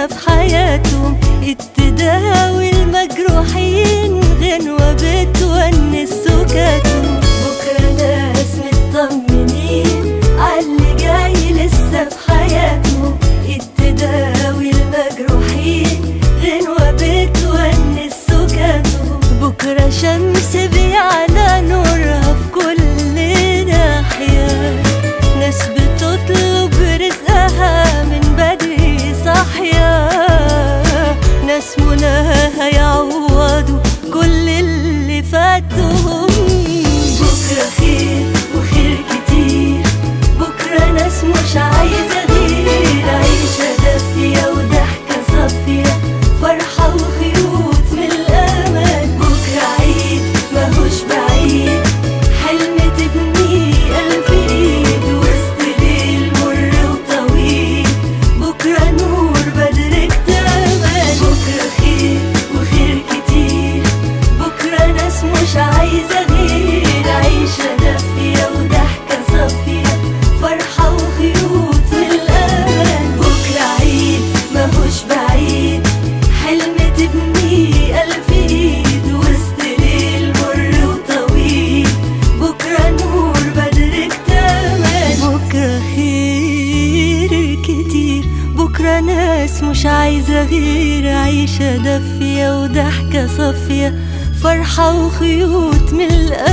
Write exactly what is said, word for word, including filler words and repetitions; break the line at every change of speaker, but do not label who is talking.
لسه في حياتهم، التداوي المجروحين غنوة بتونس سكاتهم. بكرة ناس مطمنين عاللي جاي لسه في حياتهم، التداوي المجروحين غنوة بتونس سكاتهم. بكرة شمس بيعلى نورها في كل ناحية، ناس بتطلب رزقها من بدري صاحية، ناس مناها يعوضوا كل اللي فاتهم. بكرة خير وخير كتير، بكرة ناس مش عايزة غير عيشة دافية وضحكة صافية، فرحة وخيوط من الأمل. بكرة عيد ماهوش بعيد، حلم تبنيه ألف إيد وسط ليل مر وطويل. بكرة نور بدر اكتمل، بكرة خير وخير كتير، بكرة ناس مش عايزة غير عيشة دافية وضحكة صافية، فرحة وخيوط من الأمل. بكرة عيد ماهوش بعيد، حلم تبنيه ألف إيد وسط ليل مر وطويل. بكرة نور بدر اكتمل، بكرة خير كتير، بكرة ناس مش عايزة غير عيشة دافية وضحكة صافية، فرحة وخيوط من الأمل.